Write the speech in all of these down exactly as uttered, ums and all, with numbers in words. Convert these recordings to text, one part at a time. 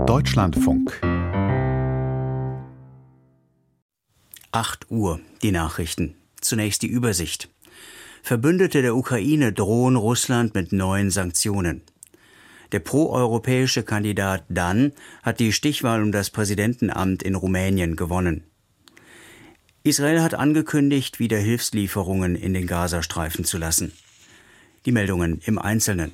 Deutschlandfunk. acht Uhr, die Nachrichten. Zunächst die Übersicht. Verbündete der Ukraine drohen Russland mit neuen Sanktionen. Der proeuropäische Kandidat Dan hat die Stichwahl um das Präsidentenamt in Rumänien gewonnen. Israel hat angekündigt, wieder Hilfslieferungen in den Gazastreifen zu lassen. Die Meldungen im Einzelnen.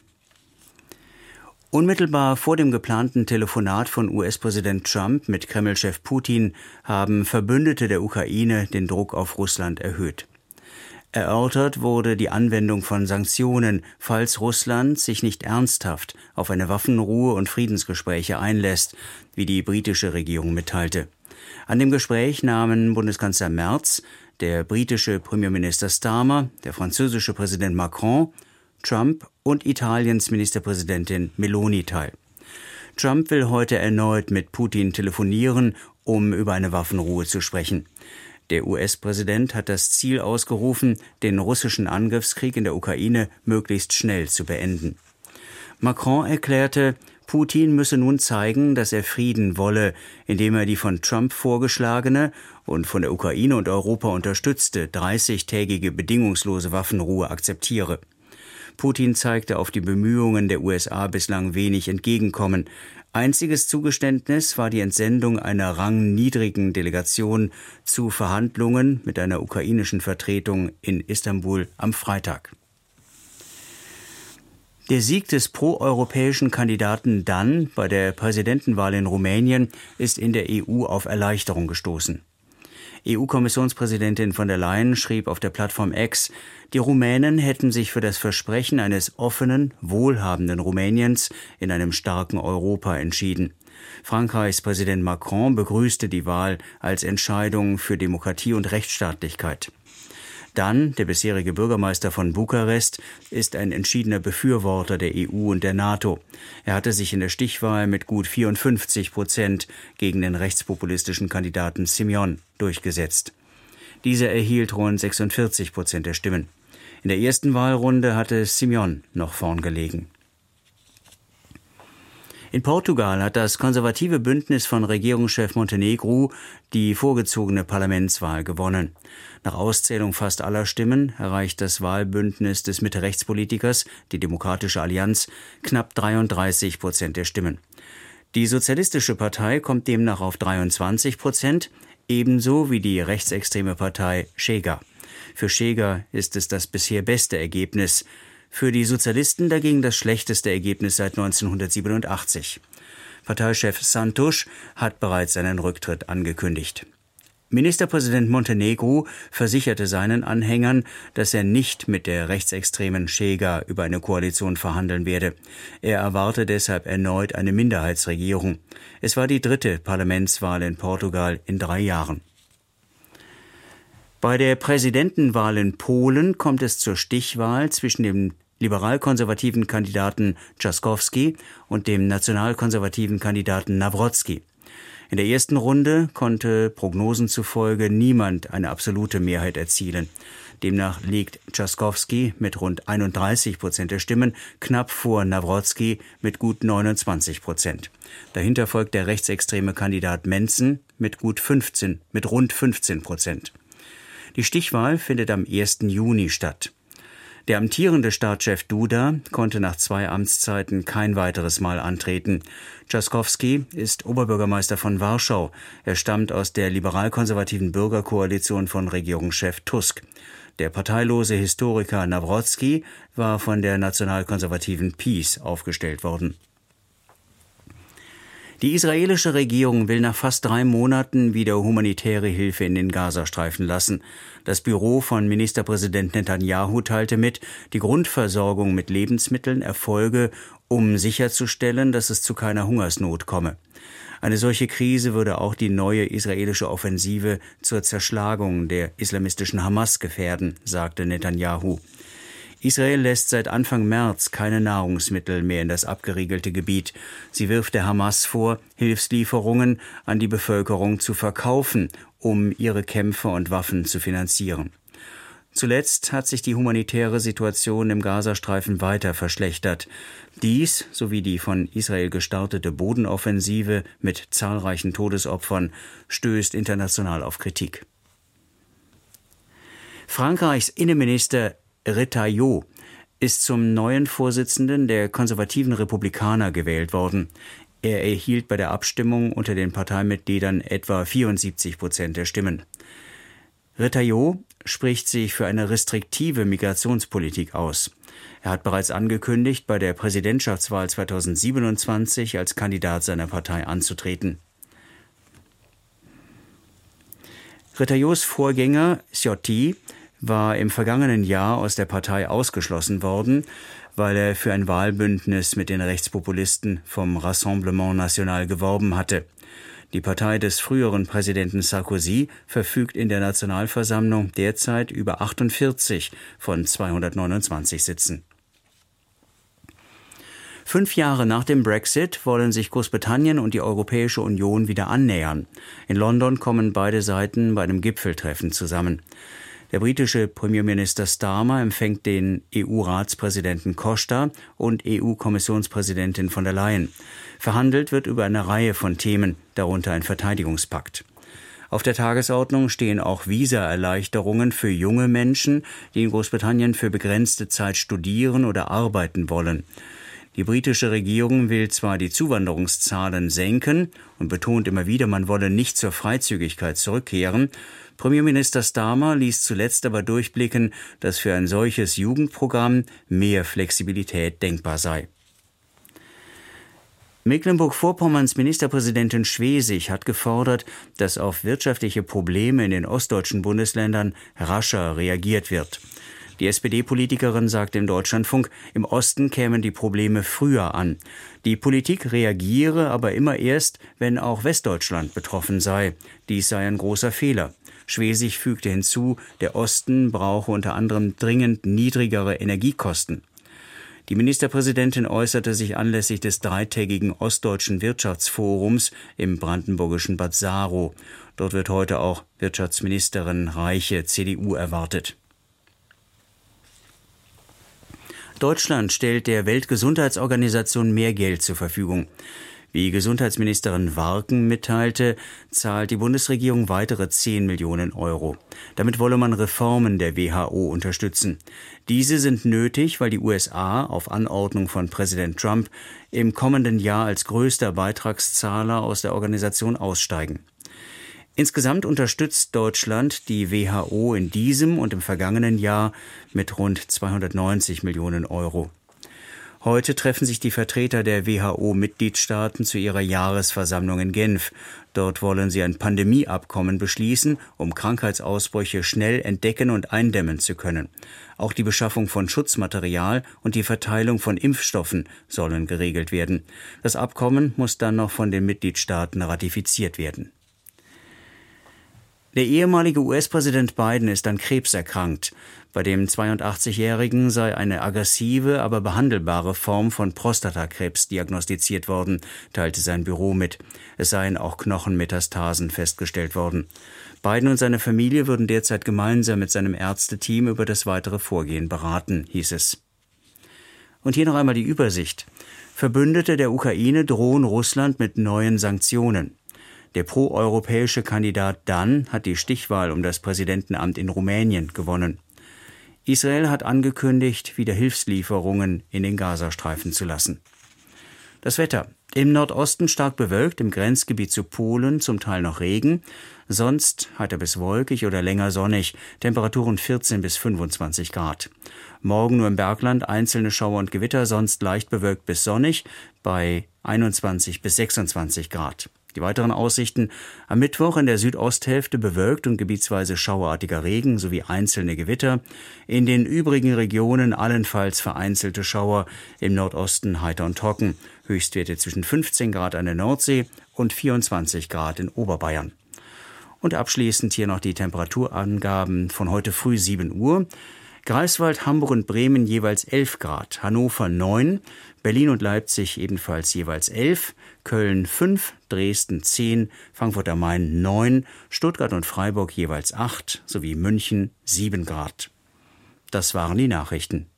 Unmittelbar vor dem geplanten Telefonat von U S-Präsident Trump mit Kreml-Chef Putin haben Verbündete der Ukraine den Druck auf Russland erhöht. Erörtert wurde die Anwendung von Sanktionen, falls Russland sich nicht ernsthaft auf eine Waffenruhe und Friedensgespräche einlässt, wie die britische Regierung mitteilte. An dem Gespräch nahmen Bundeskanzler Merz, der britische Premierminister Starmer, der französische Präsident Macron, Trump und Italiens Ministerpräsidentin Meloni teil. Trump will heute erneut mit Putin telefonieren, um über eine Waffenruhe zu sprechen. Der U S-Präsident hat das Ziel ausgerufen, den russischen Angriffskrieg in der Ukraine möglichst schnell zu beenden. Macron erklärte, Putin müsse nun zeigen, dass er Frieden wolle, indem er die von Trump vorgeschlagene und von der Ukraine und Europa unterstützte dreißigtägige bedingungslose Waffenruhe akzeptiere. Putin zeigte auf die Bemühungen der U S A bislang wenig Entgegenkommen. Einziges Zugeständnis war die Entsendung einer rangniedrigen Delegation zu Verhandlungen mit einer ukrainischen Vertretung in Istanbul am Freitag. Der Sieg des proeuropäischen Kandidaten Dan bei der Präsidentenwahl in Rumänien ist in der E U auf Erleichterung gestoßen. E U-Kommissionspräsidentin von der Leyen schrieb auf der Plattform X, die Rumänen hätten sich für das Versprechen eines offenen, wohlhabenden Rumäniens in einem starken Europa entschieden. Frankreichs Präsident Macron begrüßte die Wahl als Entscheidung für Demokratie und Rechtsstaatlichkeit. Dan, der bisherige Bürgermeister von Bukarest, ist ein entschiedener Befürworter der E U und der NATO. Er hatte sich in der Stichwahl mit gut vierundfünfzig Prozent gegen den rechtspopulistischen Kandidaten Simeon durchgesetzt. Dieser erhielt rund sechsundvierzig Prozent der Stimmen. In der ersten Wahlrunde hatte Simeon noch vorn gelegen. In Portugal hat das konservative Bündnis von Regierungschef Montenegro die vorgezogene Parlamentswahl gewonnen. Nach Auszählung fast aller Stimmen erreicht das Wahlbündnis des Mitte-Rechts-Politikers, die Demokratische Allianz, knapp dreiunddreißig Prozent der Stimmen. Die Sozialistische Partei kommt demnach auf dreiundzwanzig Prozent, ebenso wie die rechtsextreme Partei Chega. Für Chega ist es das bisher beste Ergebnis. Für die Sozialisten dagegen das schlechteste Ergebnis seit neunzehnhundertsiebenundachtzig. Parteichef Santos hat bereits seinen Rücktritt angekündigt. Ministerpräsident Montenegro versicherte seinen Anhängern, dass er nicht mit der rechtsextremen Chega über eine Koalition verhandeln werde. Er erwarte deshalb erneut eine Minderheitsregierung. Es war die dritte Parlamentswahl in Portugal in drei Jahren. Bei der Präsidentenwahl in Polen kommt es zur Stichwahl zwischen dem liberal-konservativen Kandidaten Trzaskowski und dem nationalkonservativen Kandidaten Nawrocki. In der ersten Runde konnte Prognosen zufolge niemand eine absolute Mehrheit erzielen. Demnach liegt Trzaskowski mit rund einunddreißig Prozent der Stimmen knapp vor Nawrocki mit gut neunundzwanzig Prozent. Dahinter folgt der rechtsextreme Kandidat Menzen mit gut fünfzehn, mit rund fünfzehn Prozent. Die Stichwahl findet am ersten Juni statt. Der amtierende Staatschef Duda konnte nach zwei Amtszeiten kein weiteres Mal antreten. Trzaskowski ist Oberbürgermeister von Warschau. Er stammt aus der liberal-konservativen Bürgerkoalition von Regierungschef Tusk. Der parteilose Historiker Nawrocki war von der nationalkonservativen PiS aufgestellt worden. Die israelische Regierung will nach fast drei Monaten wieder humanitäre Hilfe in den Gazastreifen lassen. Das Büro von Ministerpräsident Netanyahu teilte mit, die Grundversorgung mit Lebensmitteln erfolge, um sicherzustellen, dass es zu keiner Hungersnot komme. Eine solche Krise würde auch die neue israelische Offensive zur Zerschlagung der islamistischen Hamas gefährden, sagte Netanyahu. Israel lässt seit Anfang März keine Nahrungsmittel mehr in das abgeriegelte Gebiet. Sie wirft der Hamas vor, Hilfslieferungen an die Bevölkerung zu verkaufen, um ihre Kämpfe und Waffen zu finanzieren. Zuletzt hat sich die humanitäre Situation im Gazastreifen weiter verschlechtert. Dies sowie die von Israel gestartete Bodenoffensive mit zahlreichen Todesopfern stößt international auf Kritik. Frankreichs Innenminister Retailleau ist zum neuen Vorsitzenden der konservativen Republikaner gewählt worden. Er erhielt bei der Abstimmung unter den Parteimitgliedern etwa vierundsiebzig Prozent der Stimmen. Retailleau spricht sich für eine restriktive Migrationspolitik aus. Er hat bereits angekündigt, bei der Präsidentschaftswahl zweitausendsiebenundzwanzig als Kandidat seiner Partei anzutreten. Retailleaus Vorgänger Ciotti war im vergangenen Jahr aus der Partei ausgeschlossen worden, weil er für ein Wahlbündnis mit den Rechtspopulisten vom Rassemblement National geworben hatte. Die Partei des früheren Präsidenten Sarkozy verfügt in der Nationalversammlung derzeit über achtundvierzig von zweihundertneunundzwanzig Sitzen. Fünf Jahre nach dem Brexit wollen sich Großbritannien und die Europäische Union wieder annähern. In London kommen beide Seiten bei einem Gipfeltreffen zusammen. Der britische Premierminister Starmer empfängt den E U-Ratspräsidenten Costa und E U-Kommissionspräsidentin von der Leyen. Verhandelt wird über eine Reihe von Themen, darunter ein Verteidigungspakt. Auf der Tagesordnung stehen auch Visaerleichterungen für junge Menschen, die in Großbritannien für begrenzte Zeit studieren oder arbeiten wollen. Die britische Regierung will zwar die Zuwanderungszahlen senken und betont immer wieder, man wolle nicht zur Freizügigkeit zurückkehren. Premierminister Starmer ließ zuletzt aber durchblicken, dass für ein solches Jugendprogramm mehr Flexibilität denkbar sei. Mecklenburg-Vorpommerns Ministerpräsidentin Schwesig hat gefordert, dass auf wirtschaftliche Probleme in den ostdeutschen Bundesländern rascher reagiert wird. Die S P D-Politikerin sagte im Deutschlandfunk, im Osten kämen die Probleme früher an. Die Politik reagiere aber immer erst, wenn auch Westdeutschland betroffen sei. Dies sei ein großer Fehler. Schwesig fügte hinzu, der Osten brauche unter anderem dringend niedrigere Energiekosten. Die Ministerpräsidentin äußerte sich anlässlich des dreitägigen Ostdeutschen Wirtschaftsforums im brandenburgischen Bad Saro. Dort wird heute auch Wirtschaftsministerin Reiche, C D U, erwartet. Deutschland stellt der Weltgesundheitsorganisation mehr Geld zur Verfügung. Wie Gesundheitsministerin Warken mitteilte, zahlt die Bundesregierung weitere zehn Millionen Euro. Damit wolle man Reformen der W H O unterstützen. Diese sind nötig, weil die U S A auf Anordnung von Präsident Trump im kommenden Jahr als größter Beitragszahler aus der Organisation aussteigen. Insgesamt unterstützt Deutschland die W H O in diesem und im vergangenen Jahr mit rund zweihundertneunzig Millionen Euro. Heute treffen sich die Vertreter der W H O-Mitgliedstaaten zu ihrer Jahresversammlung in Genf. Dort wollen sie ein Pandemieabkommen beschließen, um Krankheitsausbrüche schnell entdecken und eindämmen zu können. Auch die Beschaffung von Schutzmaterial und die Verteilung von Impfstoffen sollen geregelt werden. Das Abkommen muss dann noch von den Mitgliedstaaten ratifiziert werden. Der ehemalige U S-Präsident Biden ist an Krebs erkrankt. Bei dem zweiundachtzigjährigen sei eine aggressive, aber behandelbare Form von Prostatakrebs diagnostiziert worden, teilte sein Büro mit. Es seien auch Knochenmetastasen festgestellt worden. Biden und seine Familie würden derzeit gemeinsam mit seinem Ärzteteam über das weitere Vorgehen beraten, hieß es. Und hier noch einmal die Übersicht. Verbündete der Ukraine drohen Russland mit neuen Sanktionen. Der proeuropäische Kandidat Dan hat die Stichwahl um das Präsidentenamt in Rumänien gewonnen. Israel hat angekündigt, wieder Hilfslieferungen in den Gazastreifen zu lassen. Das Wetter. Im Nordosten stark bewölkt, im Grenzgebiet zu Polen zum Teil noch Regen. Sonst heiter bis wolkig oder länger sonnig. Temperaturen vierzehn bis fünfundzwanzig Grad. Morgen nur im Bergland einzelne Schauer und Gewitter, sonst leicht bewölkt bis sonnig bei einundzwanzig bis sechsundzwanzig Grad. Die weiteren Aussichten: am Mittwoch in der Südosthälfte bewölkt und gebietsweise schauerartiger Regen sowie einzelne Gewitter. In den übrigen Regionen allenfalls vereinzelte Schauer, im Nordosten heiter und trocken. Höchstwerte zwischen fünfzehn Grad an der Nordsee und vierundzwanzig Grad in Oberbayern. Und abschließend hier noch die Temperaturangaben von heute früh sieben Uhr. Greifswald, Hamburg und Bremen jeweils elf Grad, Hannover neun, Berlin und Leipzig ebenfalls jeweils elf, Köln fünf, Dresden zehn, Frankfurt am Main neun, Stuttgart und Freiburg jeweils acht sowie München sieben Grad. Das waren die Nachrichten.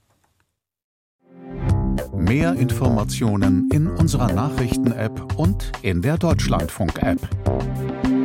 Mehr Informationen in unserer Nachrichten-App und in der Deutschlandfunk-App.